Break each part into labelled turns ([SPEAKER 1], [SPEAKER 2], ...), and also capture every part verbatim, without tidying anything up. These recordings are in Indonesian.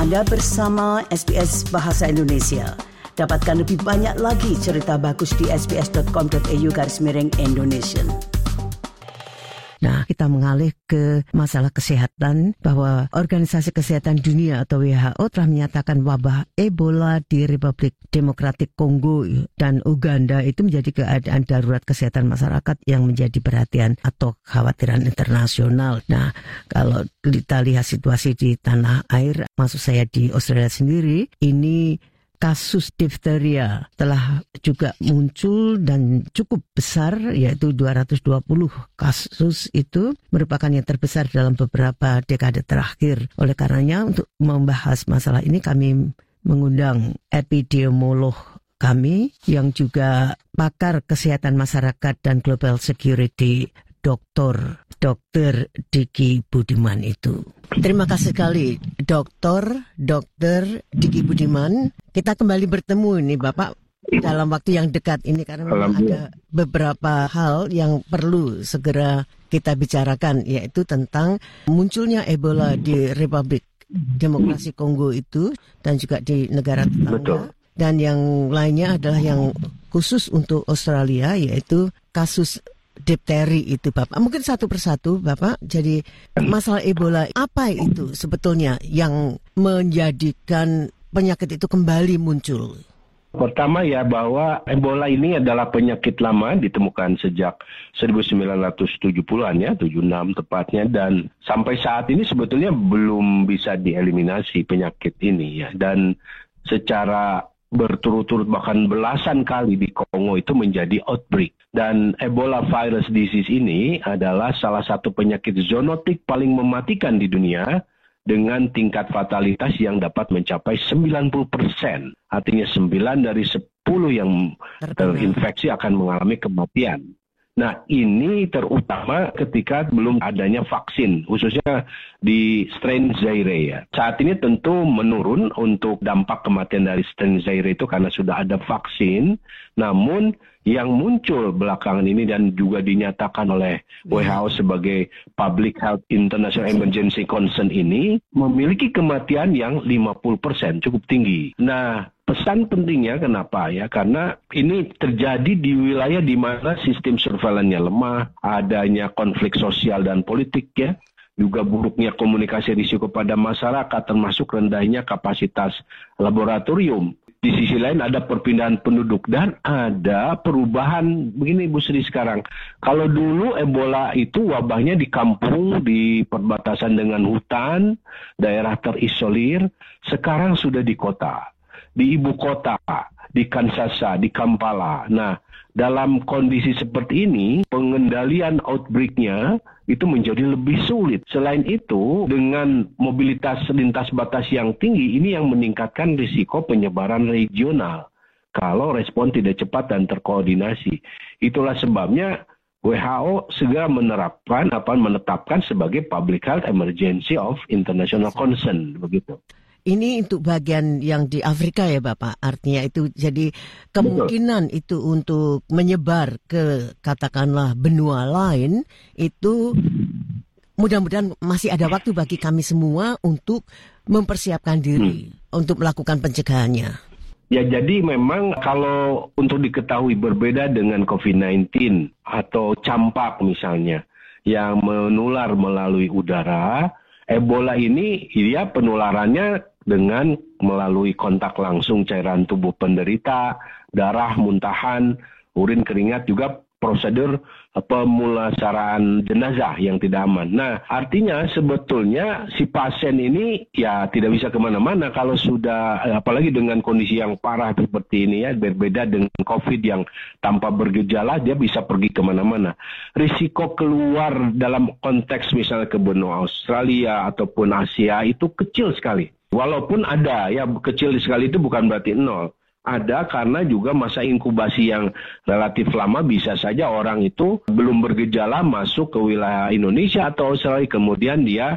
[SPEAKER 1] Anda bersama S B S Bahasa Indonesia. Dapatkan lebih banyak lagi cerita bagus di sbs.com.au garis miring Indonesia.
[SPEAKER 2] Nah, kita mengalih ke masalah kesehatan bahwa Organisasi Kesehatan Dunia atau W H O telah menyatakan wabah Ebola di Republik Demokratik Kongo dan Uganda itu menjadi keadaan darurat kesehatan masyarakat yang menjadi perhatian atau kekhawatiran internasional. Nah, kalau kita lihat situasi di tanah air, maksud saya di Australia sendiri, ini kasus difteria telah juga muncul dan cukup besar, yaitu dua ratus dua puluh kasus itu merupakan yang terbesar dalam beberapa dekade terakhir. Oleh karenanya untuk membahas masalah ini kami mengundang epidemiolog kami yang juga pakar kesehatan masyarakat dan global security, Doktor Dokter Diki Budiman itu. Terima kasih sekali, Doktor Dokter Diki Budiman. Kita kembali bertemu ini, Bapak, dalam waktu yang dekat ini karena memang ada beberapa hal yang perlu segera kita bicarakan, yaitu tentang munculnya Ebola di Republik Demokrasi Kongo itu dan juga di negara tetangga. Betul. Dan yang lainnya adalah yang khusus untuk Australia, yaitu kasus difteri itu, Bapak. Mungkin satu persatu, Bapak. Jadi masalah Ebola, apa itu sebetulnya yang menjadikan penyakit itu kembali muncul?
[SPEAKER 3] Pertama ya bahwa Ebola ini adalah penyakit lama, ditemukan sejak seribu sembilan ratus tujuh puluhan ya, tujuh puluh enam tepatnya, dan sampai saat ini sebetulnya belum bisa dieliminasi penyakit ini ya. Dan secara berturut-turut bahkan belasan kali di Kongo itu menjadi outbreak. Dan Ebola virus disease ini adalah salah satu penyakit zoonotik paling mematikan di dunia dengan tingkat fatalitas yang dapat mencapai sembilan puluh persen. Artinya sembilan dari sepuluh yang terinfeksi akan mengalami kematian. Nah, ini terutama ketika belum adanya vaksin, khususnya di strain Zaire ya. Saat ini tentu menurun untuk dampak kematian dari strain Zaire itu karena sudah ada vaksin. Namun yang muncul belakangan ini dan juga dinyatakan oleh W H O sebagai Public Health International Emergency Concern ini memiliki kematian yang lima puluh persen, cukup tinggi. Nah, pesan pentingnya kenapa ya? Karena ini terjadi di wilayah di mana sistem surveillance-nya lemah, adanya konflik sosial dan politik ya, juga buruknya komunikasi risiko pada masyarakat, termasuk rendahnya kapasitas laboratorium. Di sisi lain ada perpindahan penduduk dan ada perubahan begini Bu Sri sekarang. Kalau dulu Ebola itu wabahnya di kampung, di perbatasan dengan hutan, daerah terisolir, sekarang sudah di kota. Di ibu kota, di Kinshasa, di Kampala. Nah, dalam kondisi seperti ini, pengendalian outbreak-nya itu menjadi lebih sulit. Selain itu, dengan mobilitas lintas batas yang tinggi, ini yang meningkatkan risiko penyebaran regional. Kalau respon tidak cepat dan terkoordinasi. Itulah sebabnya W H O segera menerapkan, apa menetapkan sebagai Public Health Emergency of International Concern, begitu.
[SPEAKER 2] Ini untuk bagian yang di Afrika ya Bapak, artinya itu jadi kemungkinan Betul. Itu untuk menyebar ke katakanlah benua lain itu mudah-mudahan masih ada waktu bagi kami semua untuk mempersiapkan diri hmm. untuk melakukan pencegahannya.
[SPEAKER 3] Ya, jadi memang kalau untuk diketahui berbeda dengan covid sembilan belas atau campak misalnya yang menular melalui udara, Ebola ini dia penularannya dengan melalui kontak langsung cairan tubuh penderita, darah, muntahan, urin, keringat, juga prosedur pemulasaraan jenazah yang tidak aman. Nah, artinya sebetulnya si pasien ini ya tidak bisa kemana-mana kalau sudah, apalagi dengan kondisi yang parah seperti ini ya, berbeda dengan COVID yang tanpa bergejala, dia bisa pergi kemana-mana. Risiko keluar dalam konteks misalnya ke benua Australia ataupun Asia itu kecil sekali. Walaupun ada, ya kecil sekali itu bukan berarti nol. Ada karena juga masa inkubasi yang relatif lama, bisa saja orang itu belum bergejala masuk ke wilayah Indonesia atau Australia, kemudian dia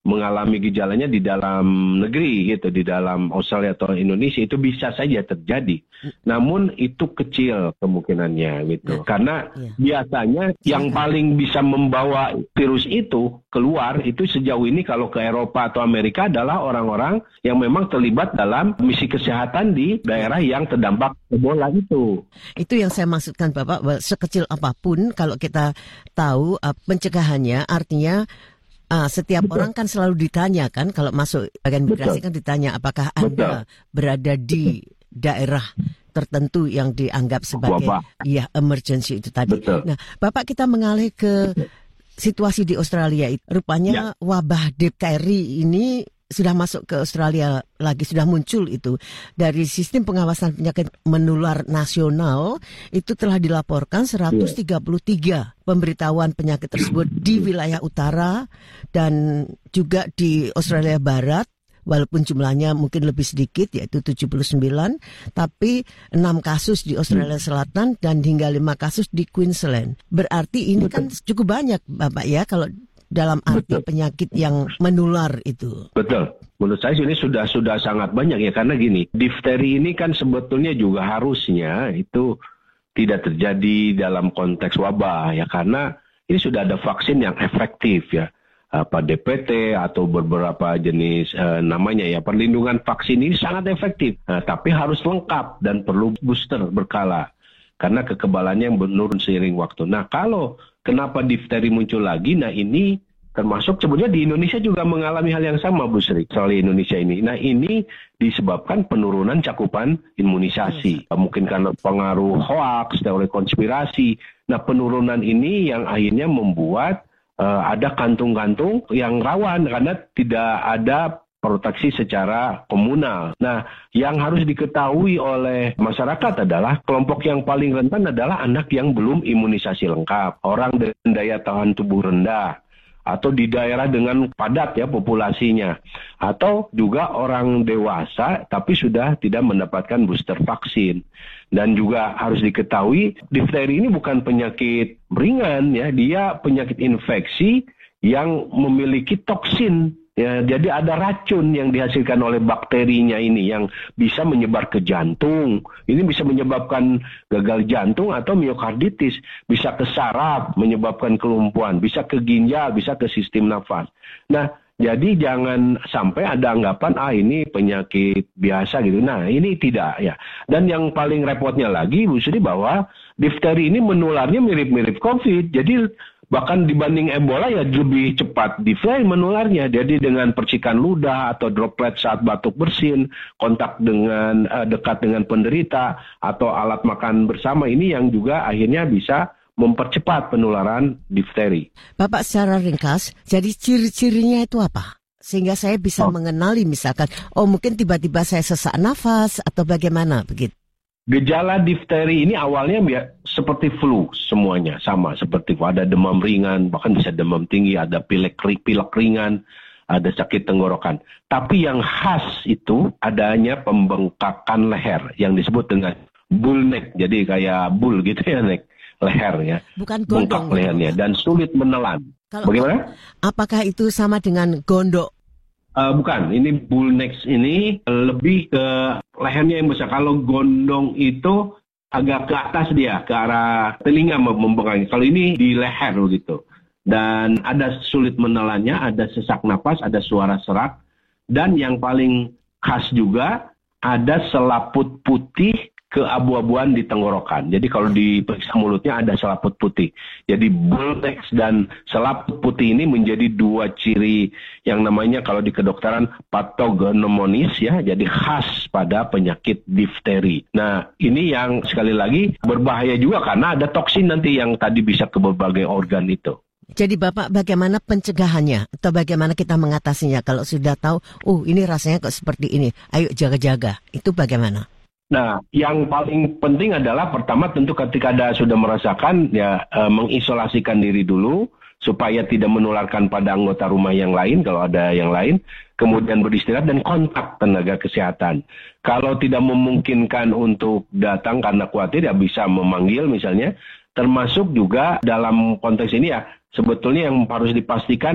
[SPEAKER 3] mengalami gejalanya di dalam negeri gitu, di dalam Australia atau Indonesia itu bisa saja terjadi. Namun itu kecil kemungkinannya gitu. Karena
[SPEAKER 2] Iya.
[SPEAKER 3] biasanya yang paling bisa membawa virus itu keluar itu sejauh ini kalau ke Eropa atau Amerika adalah orang-orang yang memang terlibat dalam misi kesehatan di daerah yang terdampak Ebola itu.
[SPEAKER 2] Itu yang saya maksudkan Bapak, bahwa sekecil apapun kalau kita tahu uh, pencegahannya, artinya uh, setiap
[SPEAKER 3] Betul.
[SPEAKER 2] orang kan selalu ditanya kan, kalau masuk bagian migrasi kan ditanya apakah Anda
[SPEAKER 3] Betul.
[SPEAKER 2] berada di daerah tertentu yang dianggap sebagai
[SPEAKER 3] Wabah.
[SPEAKER 2] ya emergency itu tadi.
[SPEAKER 3] Betul.
[SPEAKER 2] Nah, Bapak, kita mengalih ke situasi di Australia. Rupanya ya. wabah difteri ini sudah masuk ke Australia lagi, sudah muncul itu. Dari sistem pengawasan penyakit menular nasional, itu telah dilaporkan seratus tiga puluh tiga pemberitahuan penyakit tersebut di wilayah utara dan juga di Australia Barat. Walaupun jumlahnya mungkin lebih sedikit, yaitu tujuh puluh sembilan, tapi enam kasus di Australia Selatan dan hingga lima kasus di Queensland. Berarti ini kan cukup banyak, Bapak ya, kalau dalam arti Betul. penyakit yang menular itu.
[SPEAKER 3] Betul. Menurut saya ini sudah sudah sangat banyak ya, karena gini, difteri ini kan sebetulnya juga harusnya itu tidak terjadi dalam konteks wabah ya, karena ini sudah ada vaksin yang efektif ya. Apa D P T atau beberapa jenis eh, namanya ya, perlindungan vaksin ini sangat efektif, nah, tapi harus lengkap dan perlu booster berkala karena kekebalannya yang menurun seiring waktu. Nah, kalau kenapa difteri muncul lagi, nah ini termasuk sebenarnya di Indonesia juga mengalami hal yang sama, Bu Sri, soal Indonesia ini. Nah, ini disebabkan penurunan cakupan imunisasi, mungkin karena pengaruh hoaks, teori konspirasi. Nah, penurunan ini yang akhirnya membuat Uh, ada kantung-kantung yang rawan karena tidak ada proteksi secara komunal. Nah, yang harus diketahui oleh masyarakat adalah kelompok yang paling rentan adalah anak yang belum imunisasi lengkap, orang dengan daya tahan tubuh rendah, atau di daerah dengan padat ya populasinya, atau juga orang dewasa tapi sudah tidak mendapatkan booster vaksin. Dan juga harus diketahui difteri ini bukan penyakit ringan ya, dia penyakit infeksi yang memiliki toksin ya, jadi ada racun yang dihasilkan oleh bakterinya ini yang bisa menyebar ke jantung. Ini bisa menyebabkan gagal jantung atau miokarditis, bisa ke saraf menyebabkan kelumpuhan, bisa ke ginjal, bisa ke sistem nafas. Nah, jadi jangan sampai ada anggapan, ah ini penyakit biasa gitu. Nah, ini tidak ya. Dan yang paling repotnya lagi, Bu Sri, bahwa difteri ini menularnya mirip-mirip COVID. Jadi bahkan dibanding Ebola ya lebih cepat difteri menularnya. Jadi dengan percikan ludah atau droplet saat batuk bersin, kontak dengan uh, dekat dengan penderita, atau alat makan bersama, ini yang juga akhirnya bisa mempercepat penularan difteri.
[SPEAKER 2] Bapak, secara ringkas, jadi ciri-cirinya itu apa? Sehingga saya bisa oh. mengenali misalkan, oh mungkin tiba-tiba saya sesak nafas atau bagaimana begitu.
[SPEAKER 3] Gejala difteri ini awalnya ya, seperti flu semuanya, sama seperti ada demam ringan, bahkan bisa demam tinggi, ada pilek, pilek ringan, ada sakit tenggorokan. Tapi yang khas itu adanya pembengkakan leher yang disebut dengan bull neck, jadi kayak bull gitu ya, neck. Leher ya,
[SPEAKER 2] bukan gondong,
[SPEAKER 3] bengkak lehernya dan sulit menelan.
[SPEAKER 2] Kalau,
[SPEAKER 3] bagaimana?
[SPEAKER 2] Apakah itu sama dengan gondok?
[SPEAKER 3] Uh, bukan, ini bull neck ini lebih ke lehernya yang besar. Kalau gondong itu agak ke atas dia, ke arah telinga membengkak. Kalau ini di leher begitu. Dan ada sulit menelannya, ada sesak napas, ada suara serak, dan yang paling khas juga ada selaput putih keabu-abuan di tenggorokan. Jadi kalau diperiksa mulutnya ada selaput putih. Jadi bull neck dan selaput putih ini menjadi dua ciri yang namanya kalau di kedokteran patognomonis ya, jadi khas pada penyakit difteri. Nah, ini yang sekali lagi berbahaya juga karena ada toksin nanti yang tadi bisa ke berbagai organ itu.
[SPEAKER 2] Jadi Bapak, bagaimana pencegahannya atau bagaimana kita mengatasinya kalau sudah tahu, oh ini rasanya kok seperti ini, ayo jaga-jaga. Itu bagaimana?
[SPEAKER 3] Nah, yang paling penting adalah pertama tentu ketika ada sudah merasakan ya e, mengisolasikan diri dulu supaya tidak menularkan pada anggota rumah yang lain kalau ada yang lain, kemudian beristirahat dan kontak tenaga kesehatan. Kalau tidak memungkinkan untuk datang karena khawatir ya bisa memanggil misalnya, termasuk juga dalam konteks ini ya sebetulnya yang harus dipastikan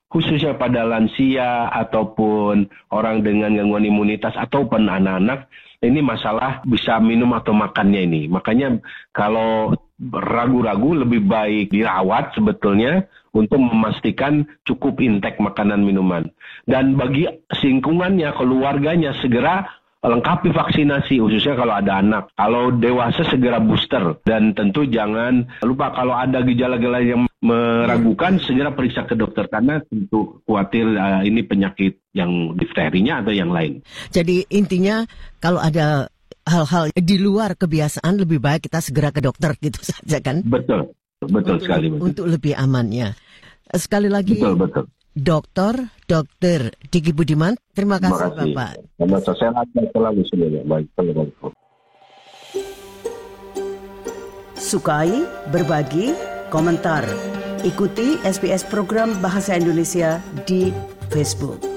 [SPEAKER 3] khususnya pada lansia ataupun orang dengan gangguan imunitas ataupun anak-anak, ini masalah bisa minum atau makannya ini. Makanya kalau ragu-ragu lebih baik dirawat sebetulnya untuk memastikan cukup intake makanan minuman. Dan bagi lingkungannya, keluarganya segera lengkapi vaksinasi, khususnya kalau ada anak. Kalau dewasa segera booster. Dan tentu jangan lupa kalau ada gejala-gejala yang meragukan, segera periksa ke dokter. Karena tentu khawatir uh, ini penyakit yang difterinya atau yang lain.
[SPEAKER 2] Jadi intinya kalau ada hal-hal di luar kebiasaan, lebih baik kita segera ke dokter gitu saja kan?
[SPEAKER 3] Betul, betul
[SPEAKER 2] untuk,
[SPEAKER 3] sekali. Betul.
[SPEAKER 2] Untuk lebih amannya. Sekali lagi.
[SPEAKER 3] Betul, betul.
[SPEAKER 2] Doktor, Dokter Diki Budiman, terima kasih, terima kasih. Bapak.
[SPEAKER 3] Sama sehat selalu semuanya. Baik, assalamualaikum.
[SPEAKER 1] Sukai, berbagi, komentar. Ikuti S B S program Bahasa Indonesia di Facebook.